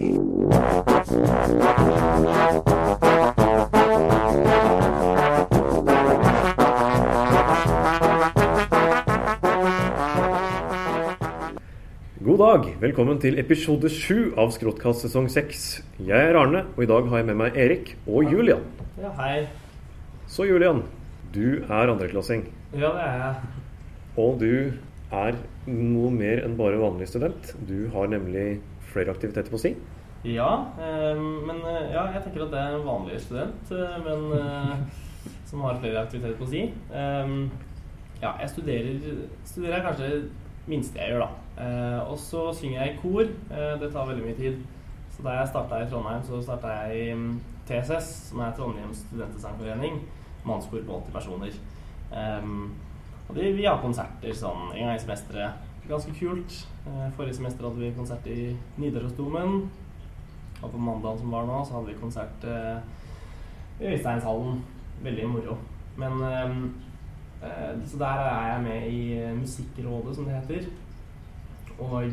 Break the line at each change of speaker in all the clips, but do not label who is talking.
God dag, velkommen til episode 7 av Skråtkast sesong 6. Jeg er Arne, og i dag har jeg med meg Erik og Julian.
Ja, hei.
Så Julian, du er andreklassing.
Ja, det er jeg.
Og du er noe mer enn bare vanlig student. Du har nemlig flere aktiviteter på si.
Ja, jeg tenker at det er en vanlig student, men som har flere aktiviteter på si. Jeg studerer kanskje minste jeg gjør da. Og så synger jeg i kor. Det tar veldig mye tid. Så da jeg startet i Trondheim, så startet jeg i TSS, som er Trondheims studentesangforening. Mannskor på 80 personer. Og vi har konserter sånn en gang i semesteret. Ganske kult. Forrige semester hadde vi konsert i Nidarosdomen. Og på mandagen som var nå, så hadde vi konsert i Øysteinshallen. Veldig moro. Men så der er jeg med i Musikkrådet, som det heter. Og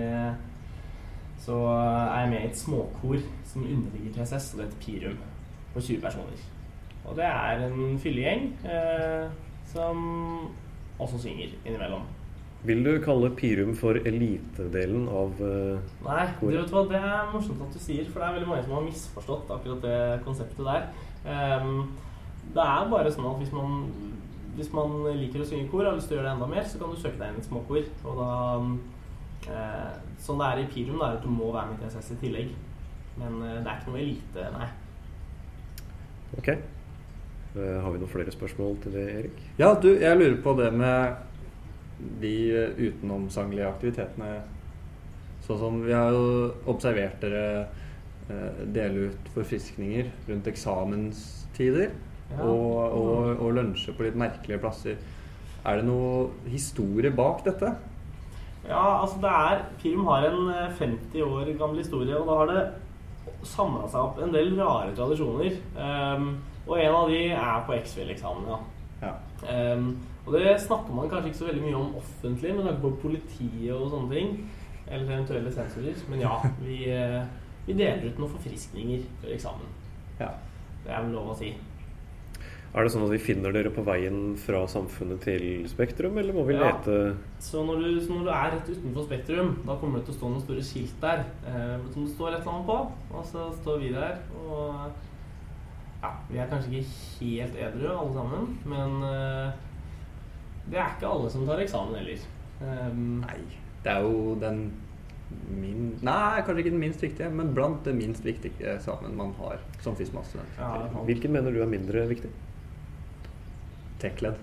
så er jeg med i et småkor som underligger TSS, og det heter Pirum, på 20 personer. Og det er en fyllegjeng som også synger innimellom.
Vil du kalle Pirum for elitedelen av
Nei,
kor?
du vet hva, det er morsomt at du sier, for det er veldig mange som har misforstått akkurat det konseptet der. Det er bare sånn at hvis man liker å synge i kor og har lyst til å gjøre det enda mer, så kan du søke deg inn i et småkor. Og da, sånn det er i Pirum, det er at du må være med i TSS i tillegg. Men det er ikke noe elite, nei.
Ok. Har vi noen flere spørsmål til det, Erik?
Ja, jeg lurer på det med de utenomsanglige aktivitetene. Sånn som vi har jo observert dere dele ut forfriskninger rundt eksamenstider. Ja. Og lunsje på litt merkelige plasser. Er det noe historie bak dette?
Ja, altså Pirum har en 50 år gammel historie, og da har det samlet seg opp en del rare tradisjoner. Og en av de er på X-Fill-eksamen, ja. Og det snakker man kanskje ikke så veldig mye om offentlig, men på politiet og sånne ting, eller eventuelle sensorer. Men ja, vi deler ut noen forfriskninger for eksamen. Ja. Det er vel lov å si.
Er det sånn at vi finner dere på veien fra Samfunnet til Spektrum, eller må vi lete?
Så når du er rett utenfor Spektrum, da kommer det til å stå noen store skilt der, som det står et eller annet på, og så står vi der, og ja, vi er kanskje ikke helt edru alle sammen, men det er ikke alle som tar eksamen heller.
Nei, det er jo kanskje ikke den minst viktige, men blant det minst viktige eksamen man har som FISMAS-student.
Ja, hvilken mener du er mindre viktig?
Tech-led.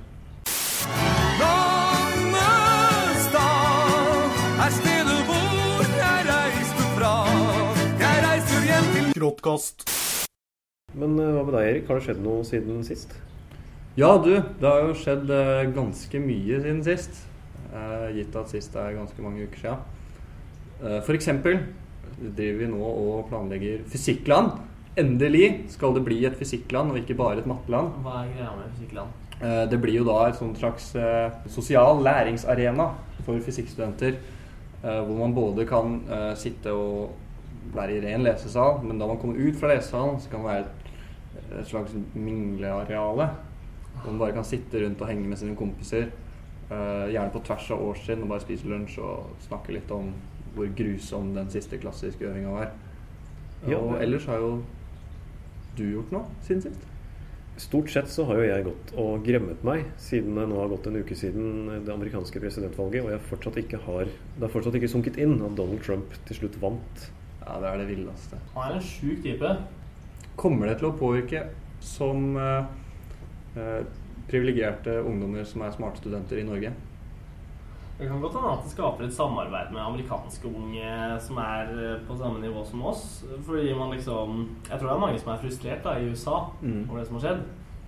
Nannestad er stedet hvor jeg reiste fra. Jeg reiser hjem til Skråtkast.
Men hva med deg, Erik? Har det skjedd noe siden sist?
Ja, det har jo skjedd ganske mye siden sist. Gitt at sist er ganske mange uker siden. For eksempel driver vi nå og planlegger fysikkland. Endelig skal det bli et fysikkland og ikke bare et matteland.
Hva er greia med fysikkland?
Det blir jo da et sånt slags sosial læringsarena for fysikkstudenter, hvor man både kan sitte og være i ren lesesal, men da man kommer ut fra lesesalen, så kan det være et slags mingleareale, hvor man bare kan sitte rundt og henge med sine kompiser, gjerne på tvers av årstiden, og bare spise lunsj og snakke litt om hvor grusom den siste klassiske øvingen var. Og ellers har jo du gjort noe siden sist?
Stort sett så har jo jeg gått og gremmet meg siden det nå har gått en uke siden det amerikanske presidentvalget, og det har fortsatt ikke sunket inn at Donald Trump til slutt vant.
Ja, det er det vildeste.
Han er en syk type.
Kommer det til å påvirke som privilegerte ungdommer som er smarte studenter i Norge?
Det kan godt hende at det skaper et samarbeid med amerikanske unge som er på samme nivå som oss. Fordi man jeg tror det er mange som er frustrert da, i USA over det som har skjedd.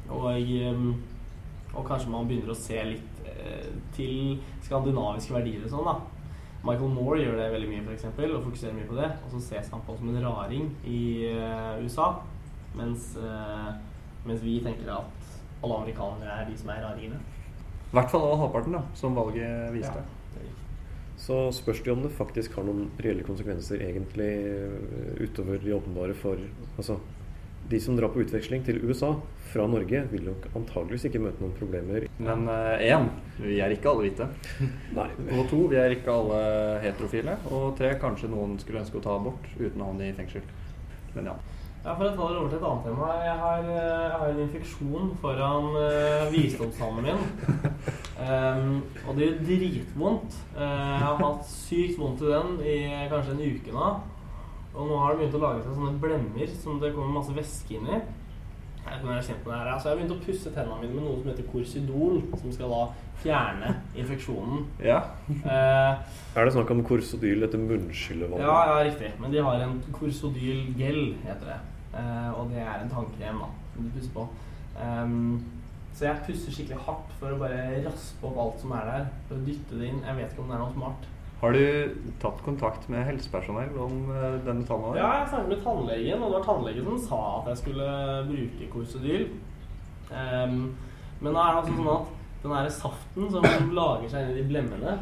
Og kanskje man begynner å se litt til skandinaviske verdier og sånn da. Michael Moore gjør det veldig mye for eksempel, og fokuserer mye på det. Og så ses han på som en raring i USA, mens vi tenker at alle amerikanere er de som er raringene.
I hvert fall av halvparten da, som valget viste.
Ja.
så spørs det om det faktisk har noen reelle konsekvenser egentlig utover de åpenbare for altså, de som drar på utveksling til USA fra Norge vil nok antageligvis ikke møte noen problemer.
Men 1, vi er ikke alle hvite.
Nei.
Og 2, vi er ikke alle heterofile. Og 3, kanskje noen skulle ønske å ta abort uten å havne i fengsel. Men ja.
Ja, for å ta det over til et annet tema. Jeg har en infeksjon foran visdomstangen min. Og det gjør dritvondt. Jeg har hatt sykt vondt i den i kanskje en uke nå. Og nå har det begynt å lage seg sånne blemmer som det kommer masse væske inn i. Jeg vet ikke om jeg har kjent med det her. Altså, jeg har begynt å pusse tennene mine med noe som heter Corsidol, som skal da fjerne infeksjonen.
Ja.
Er det snakk om Corsodyl etter munnskyllevann?
Ja, riktig. Men de har en Corsodyl gel, heter det. Og det er en tannkrem da, som du pusser på. Så jeg pusser skikkelig hardt for å bare raspe opp alt som er der, for å dytte det inn. Jeg vet ikke om det er noe smart.
Har du tatt kontakt med helsepersonell om denne tanna?
Ja, jeg snakket med tannlegen, og det var tannlegen som sa at jeg skulle bruke Corsodyl. Men nå er det altså sånn at den her saften som lager seg inn i de blemmene,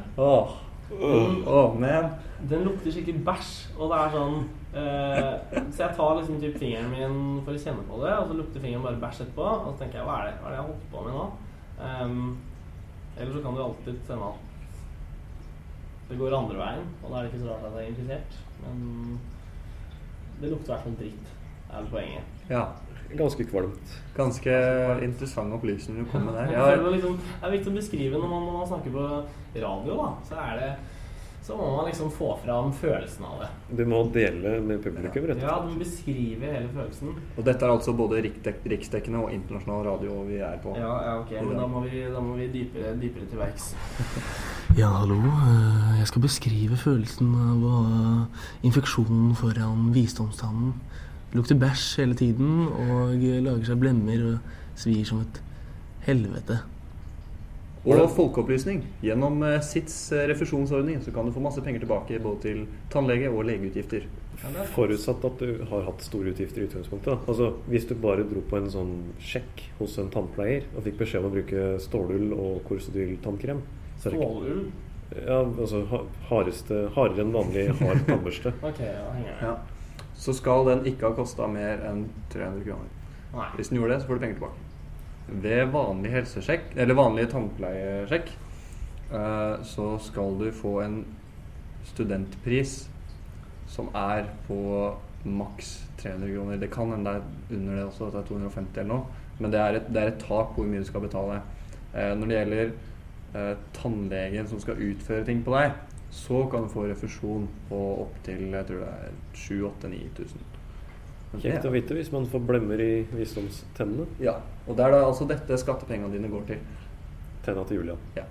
den lukter skikkelig bæsj, og det er sånn så jeg tar liksom typ fingeren min for å kjenne på det, og så lukter fingeren bare bæsj etterpå, og så tenker jeg, hva er det jeg har holdt på med nå? Eller så kan du alltid sende at det går andre veien, og da er det ikke så rart at jeg er infisert. Men det lukter i hvert fall dritt, er det poenget.
Ja.
Ganske kvalmt.
Ganske interessant opplysning du kom med der.
Jeg føler liksom, det er viktig å beskrive når man snakker på radio, da, så må man liksom få fram følelsen av det.
Du må dele med publikum, rett og slett.
Ja, du må beskrive hele følelsen.
Og dette er altså både riksdekkende og internasjonal radio vi er på.
Ja, ok, men da må vi dypere til verks.
Ja, hallo. Jeg skal beskrive følelsen av infeksjonen foran visdomstannen. Det lukter bæsj hele tiden, og lager seg blemmer og svir som et helvete.
Og folkeopplysning. Gjennom SITs refusjonsordning så kan du få masse penger tilbake både til tannlege og legeutgifter.
Forutsatt at du har hatt store utgifter i utgangspunktet. Altså, hvis du bare dro på en sånn sjekk hos en tannpleier og fikk beskjed om å bruke stålull og Corsodyl tannkrem.
Stålull?
Ja, altså hardere enn vanlig hard tannbørste.
Ok, ja.
Så skal den ikke ha kostet mer enn 300 kroner.
Nei.
Hvis den gjorde det, så får du penger tilbake. Ved vanlig helsesjekk, eller vanlig tannpleiesjekk, så skal du få en studentpris som er på maks 300 kroner. Det kan hende det er under det også, at det er 250 eller noe. Men det er et tak på hvor mye du skal betale. Når det gjelder tannlegen som skal utføre ting på deg, så kan du få refusjon på opp til, jeg tror det er 7-8-9 000.
Kjekt å vite hvis man får blemmer i visdomstennene.
Ja, og det er da altså dette skattepengene dine går til.
Tenna til Julian.
Ja.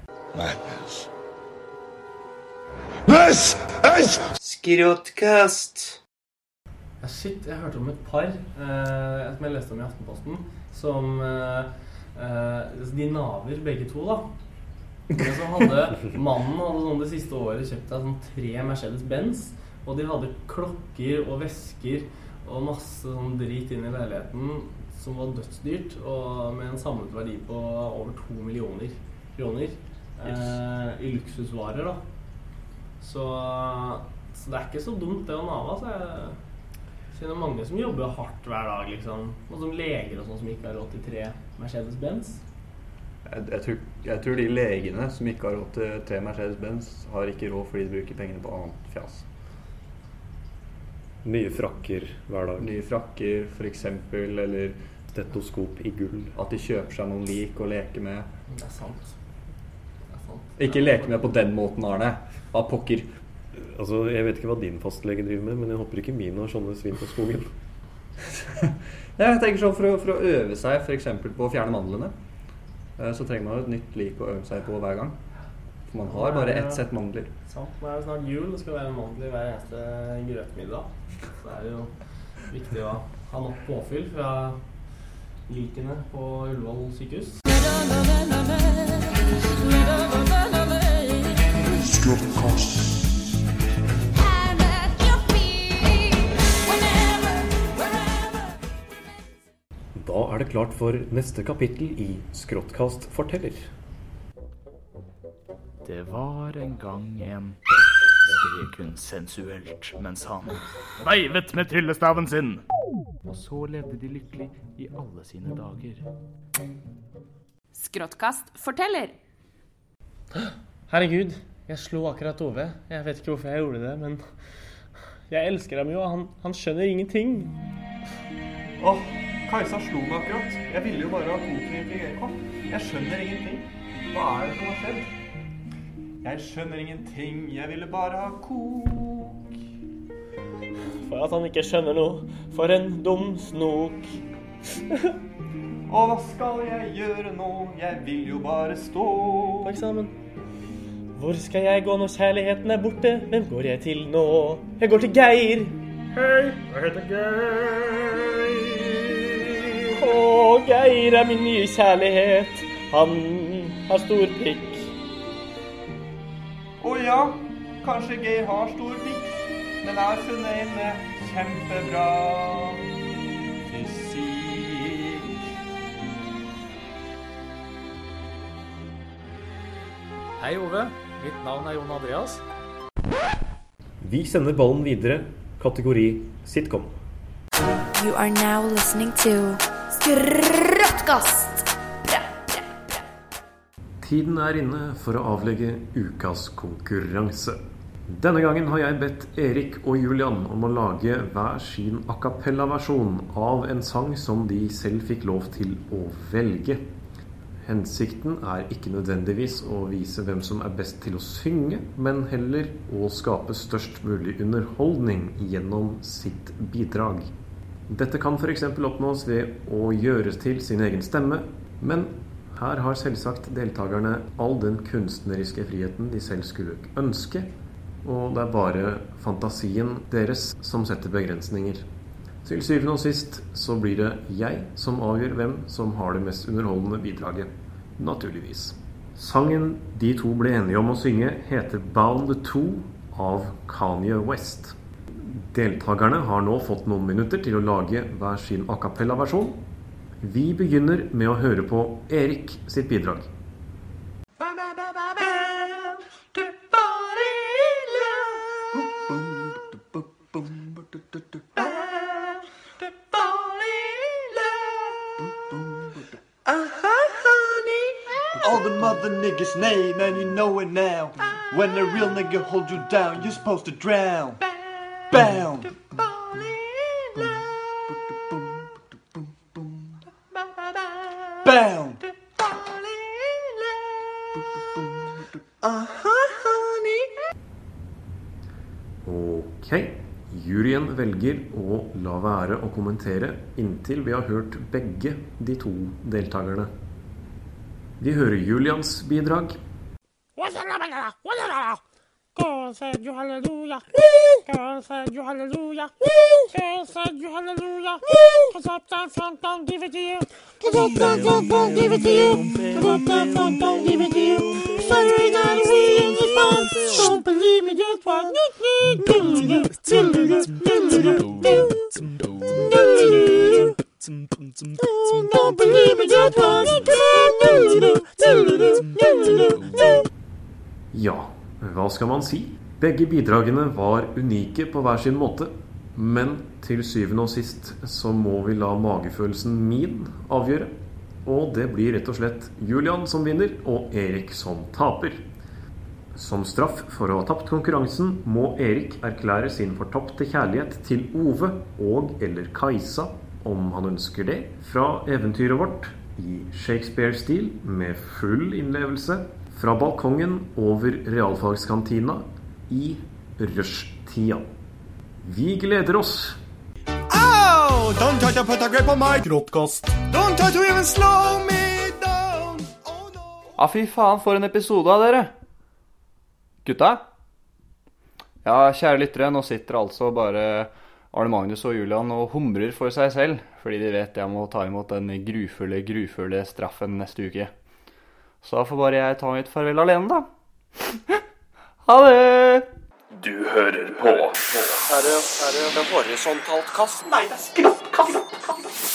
This is
Skrotkast.
Ja, shit, jeg hørte om et par som jeg leste om i Aftenposten, som de naver begge to da. Men så mannen hadde sånn det siste året kjøpt seg sånn 3 Mercedes-Benz, og de hadde klokker og vesker og masse sånn drit inn i leiligheten som var dødsdyrt, og med en samlet verdi på over 2 millioner kroner i luksusvarer da. Så det er ikke så dumt det å nave, altså. Jeg kjenner mange som jobber hardt hver dag, liksom. Og som leger og sånn som ikke har råd til 3 Mercedes-Benz.
Jeg tror de legene som ikke har råd til 3 Mercedes-Benz har ikke råd fordi de bruker pengene på annet fjas.
Nye frakker hver dag.
Nye frakker, for eksempel, eller
stetoskop i gull.
At de kjøper seg noen lik å leke med.
Det er sant.
Ikke leke med på den måten, Arne. Av pokker.
Altså, jeg vet ikke hva din fastlege driver med, men jeg håper ikke min har sånne svin på skogen.
Jeg tenker sånn for å øve seg, for eksempel på å fjerne mandlene, så trenger man et nytt lik å øve seg på hver gang. For man har bare ett sett mandler.
Sant. Nå er det snart jul, det skal være mandler hver eneste grøtmiddag. Så er det jo viktig å ha nok påfyll fra likene på Ullevål sykehus.
Da er det klart for neste kapittel i Skråttkast forteller.
Det var en gang en
skrek hun sensuelt mens han veivet med tryllestaven sin. Og så levde de lykkelig i alle sine dager.
Skråttkast forteller.
Herregud, jeg slo akkurat Ove. Jeg vet ikke hvorfor jeg gjorde det, men jeg elsker ham jo, han skjønner ingenting.
Kajsa slo meg akkurat. Jeg ville jo bare ha koken til Erik. Jeg skjønner ingenting. Hva det som har skjedd? Jeg skjønner ingenting. Jeg ville bare ha kok.
For at han ikke skjønner noe. For en dum snok.
Og hva skal jeg gjøre nå? Jeg vil jo bare stå.
Takk sammen. Hvor skal jeg gå når kjærligheten borte? Hvem går jeg til nå? Jeg går til Geir. Hei, jeg heter Geir. Geir min nye kjærlighet. Han har stor pikk.
Ja, kanskje Geir har stor pikk, men jeg har funnet en kjempebra fysikk.
Hei Ove, mitt navn Jon Andreas.
Vi sender ballen videre, kategori sitcom.
You are now listening to Skråttkast.
Tiden inne for å avlegge ukas konkurranse. Denne gangen har jeg bedt Erik og Julian om å lage hver sin a cappella-versjon av en sang som de selv fikk lov til å velge. Hensikten ikke nødvendigvis å vise hvem som best til å synge, men heller å skape størst mulig underholdning gjennom sitt bidrag. Dette kan for eksempel oppnås ved å gjøre til sin egen stemme, men her har selvsagt deltakerne all den kunstneriske friheten de selv skulle ønske, og det bare fantasien deres som setter begrensninger. Til syvende og sist så blir det jeg som avgjør hvem som har det mest underholdende bidraget, naturligvis. Sangen de to ble enige om å synge heter Bound 2 av Kanye West. Deltakerne har nå fått noen minutter til å lage hver sin a cappella-versjon. Vi begynner med å høre på Erik sitt bidrag.
All the mother niggas name and you know it now. When a real nigga hold you down, you're supposed to drown. Bound. Bound. Honey.
Ok, juryen velger å la være å kommentere inntil vi har hørt begge de to deltakerne. Vi hører Julians bidrag.
God said you hallelujah. God said you hallelujah. God said you hallelujah. Cause up down front, don't give it to you. Cause up down front, don't give it to you. Cause up down front, don't give it to you. Saturday night we in the fun. Don't believe me, just what don't believe me, just what
Ja, hva skal man si? Begge bidragene var unike på hver sin måte, men til syvende og sist så må vi la magefølelsen min avgjøre, og det blir rett og slett Julian som vinner og Erik som taper. Som straff for å ha tapt konkurransen må Erik erklære sin fortapte kjærlighet til Ove og eller Kajsa, om han ønsker det, fra eventyret vårt i Shakespeare-stil med full innlevelse, fra balkongen over realfagskantina i rushtida. Vi gleder oss!
Oh, don't try to put a grip on my Skråttkast. Don't try to even slow me down. Oh no.
Ja, fy faen, for en episode av dere. Gutta? Ja, kjære lyttere, nå sitter altså bare Arne Magnus og Julian og humrer for seg selv, fordi de vet jeg må ta imot den grufulle straffen neste uke. Så da får bare jeg ta mitt farvel alene, da. Ha det!
Du hører på.
Er det horisontalt kast? Nei, det er skråttkast.